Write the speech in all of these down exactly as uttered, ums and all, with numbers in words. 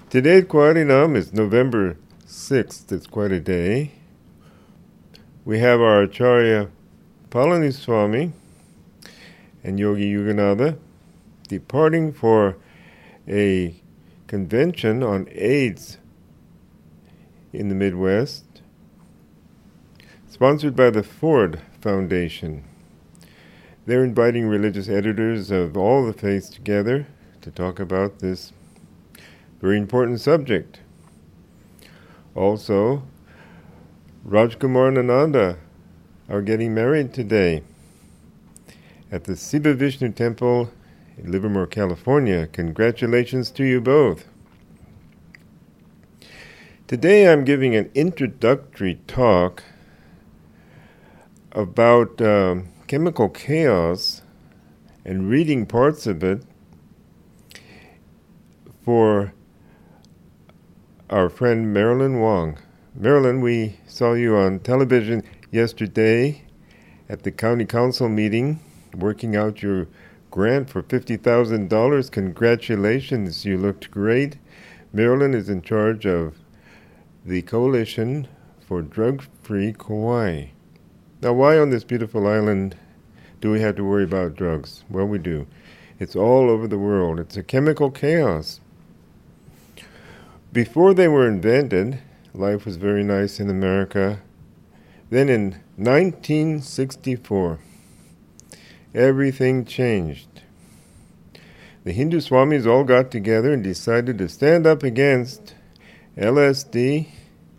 Today at Kwarinam is November sixth. It's quite a day. We have our Acharya Palaniswami and Yogi Yuganatha departing for a convention on AIDS in the Midwest, sponsored by the Ford Foundation. They're inviting religious editors of all the faiths together to talk about this very important subject. Also, Rajkumar and Ananda are getting married today at the Siva Vishnu Temple in Livermore, California. Congratulations to you both. Today I'm giving an introductory talk about um, chemical chaos and reading parts of it for our friend Marilyn Wong. Marilyn, we saw you on television yesterday at the county council meeting working out your grant for fifty thousand dollars. Congratulations, you looked great. Marilyn is in charge of the Coalition for Drug-Free Kauai. Now, why on this beautiful island do we have to worry about drugs? Well, we do. It's all over the world. It's a chemical chaos. Before they were invented, life was very nice in America. Then in nineteen sixty-four, everything changed. The Hindu Swamis all got together and decided to stand up against L S D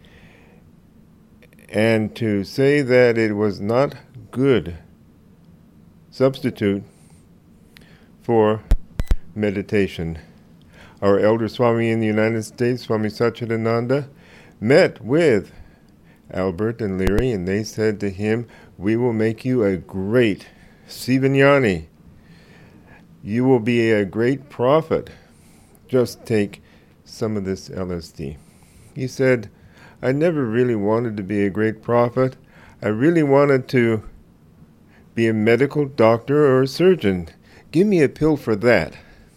and to say that it was not good substitute for meditation. Our elder Swami in the United States, Swami Satchidananda, met with Albert and Leary, and they said to him, "We will make you a great Sivagnani. You will be a great prophet. Just take some of this L S D." He said, "I never really wanted to be a great prophet. I really wanted to be a medical doctor or a surgeon. Give me a pill for that."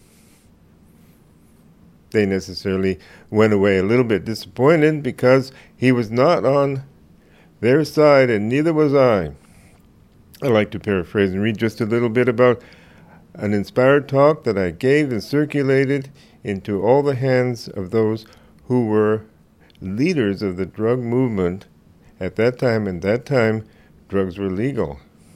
They necessarily went away a little bit disappointed because he was not on their side, and neither was I. I like to paraphrase and read just a little bit about an inspired talk that I gave and circulated into all the hands of those who were leaders of the drug movement at that time. And that time, drugs were legal.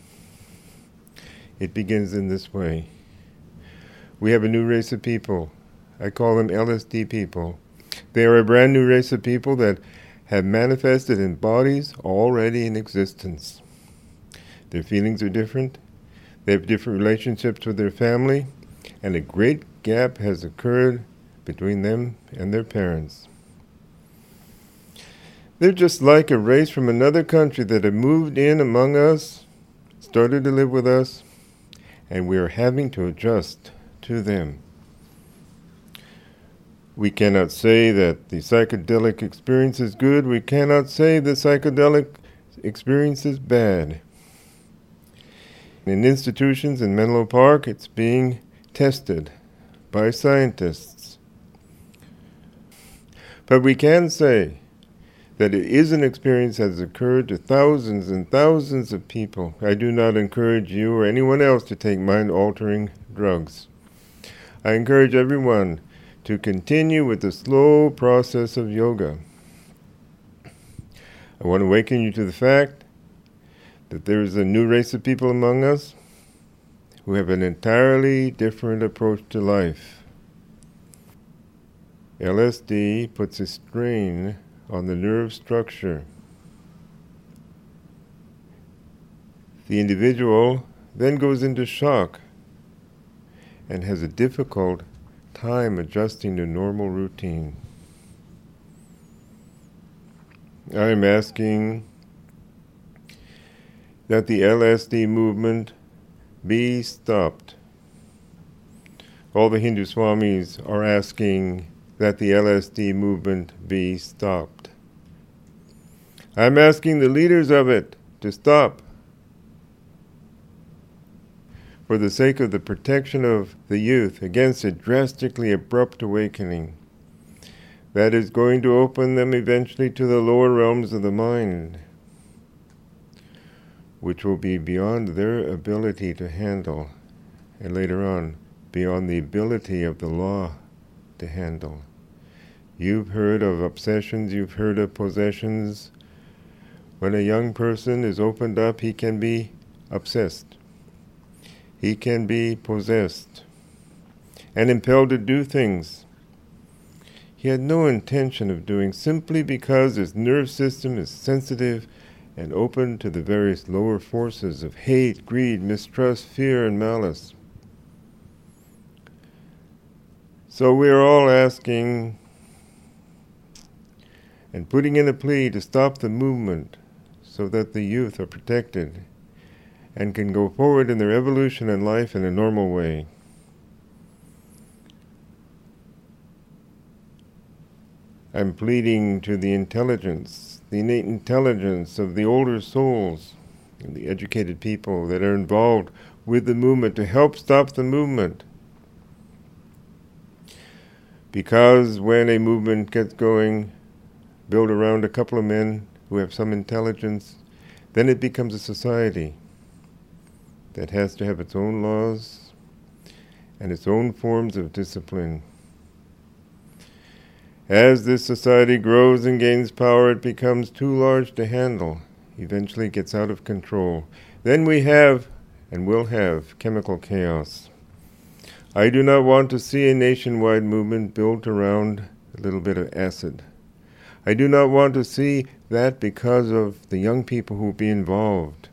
It begins in this way. We have a new race of people. I call them L S D people. They are a brand new race of people that have manifested in bodies already in existence. Their feelings are different. They have different relationships with their family, and a great gap has occurred between them and their parents. They're just like a race from another country that have moved in among us, started to live with us, and we are having to adjust to them. We cannot say that the psychedelic experience is good. We cannot say the psychedelic experience is bad. In institutions in Menlo Park, it's being tested by scientists. But we can say that it is an experience that has occurred to thousands and thousands of people. I do not encourage you or anyone else to take mind-altering drugs. I encourage everyone to continue with the slow process of yoga. I want to awaken you to the fact that there is a new race of people among us who have an entirely different approach to life. L S D puts a strain on the nerve structure. The individual then goes into shock and has a difficult time adjusting to normal routine. I am asking that the L S D movement be stopped. All the Hindu Swamis are asking that the L S D movement be stopped. I'm asking the leaders of it to stop. For the sake of the protection of the youth against a drastically abrupt awakening, that is going to open them eventually to the lower realms of the mind, which will be beyond their ability to handle, and later on, beyond the ability of the law to handle. You've heard of obsessions, you've heard of possessions. When a young person is opened up, he can be obsessed. He can be possessed and impelled to do things he had no intention of doing, simply because his nerve system is sensitive and open to the various lower forces of hate, greed, mistrust, fear, and malice. So we are all asking and putting in a plea to stop the movement so that the youth are protected and can go forward in their evolution in life in a normal way. I'm pleading to the intelligence, the innate intelligence of the older souls and the educated people that are involved with the movement to help stop the movement. Because when a movement gets going, built around a couple of men who have some intelligence, then it becomes a society that has to have its own laws and its own forms of discipline. As this society grows and gains power, it becomes too large to handle, eventually gets out of control. Then we have, and will have, chemical chaos. I do not want to see a nationwide movement built around a little bit of acid. I do not want to see that because of the young people who will be involved.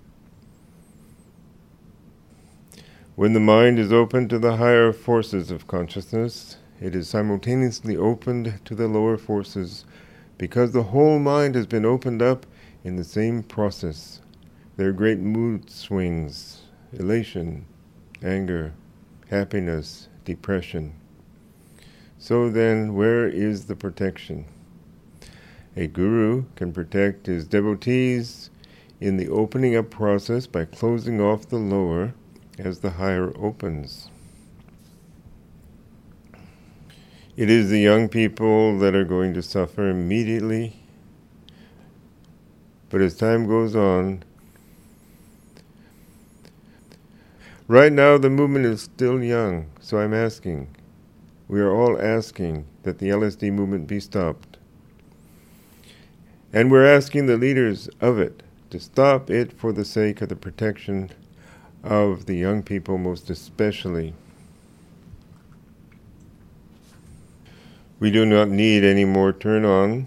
When the mind is open to the higher forces of consciousness, it is simultaneously opened to the lower forces because the whole mind has been opened up in the same process. There are great mood swings, elation, anger, happiness, depression. So then, where is the protection? A guru can protect his devotees in the opening up process by closing off the lower as the higher opens. It is the young people that are going to suffer immediately, but as time goes on, right now the movement is still young, so I'm asking, we are all asking that the L S D movement be stopped. And we're asking the leaders of it to stop it for the sake of the protection of the young people most especially. We do not need any more turn-on.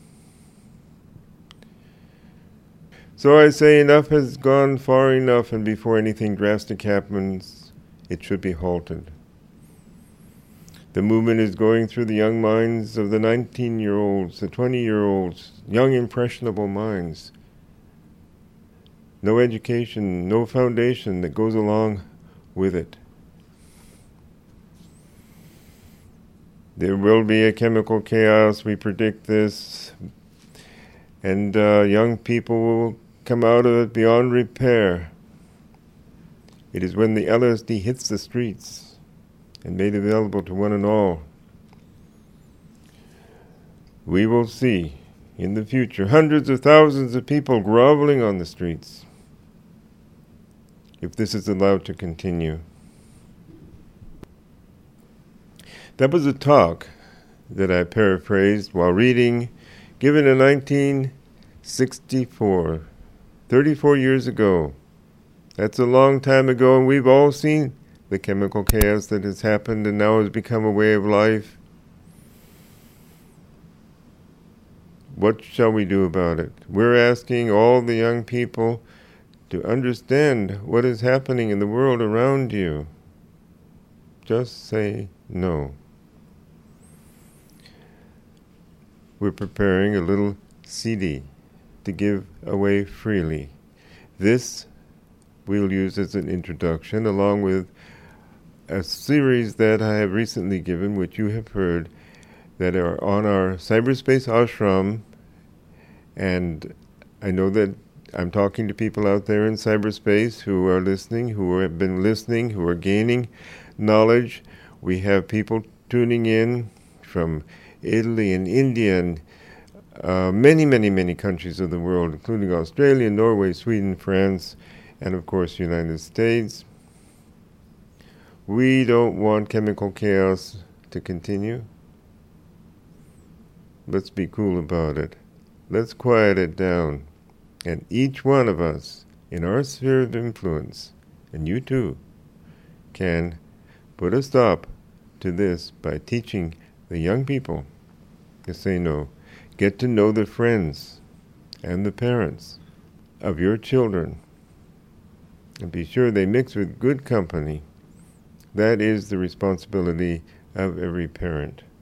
So I say enough has gone far enough, and before anything drastic happens, it should be halted. The movement is going through the young minds of the nineteen-year-olds, the twenty-year-olds, young impressionable minds. No education, no foundation that goes along with it. There will be a chemical chaos, we predict this, and uh, young people will come out of it beyond repair. It is when the L S D hits the streets and made available to one and all, we will see in the future hundreds of thousands of people groveling on the streets if this is allowed to continue. That was a talk that I paraphrased while reading, given in nineteen sixty-four, thirty-four years ago. That's a long time ago, and we've all seen the chemical chaos that has happened and now has become a way of life. What shall we do about it? We're asking all the young people to understand what is happening in the world around you. Just say no. We're preparing a little C D to give away freely. This we'll use as an introduction, along with a series that I have recently given, which you have heard, that are on our cyberspace ashram. And I know that I'm talking to people out there in cyberspace who are listening, who have been listening, who are gaining knowledge. We have people tuning in from Italy and India and uh, many, many, many countries of the world, including Australia, Norway, Sweden, France, and of course, United States. We don't want chemical chaos to continue. Let's be cool about it. Let's quiet it down. And each one of us in our sphere of influence, and you too, can put a stop to this by teaching the young people to say no. Get to know the friends and the parents of your children. And be sure they mix with good company. That is the responsibility of every parent.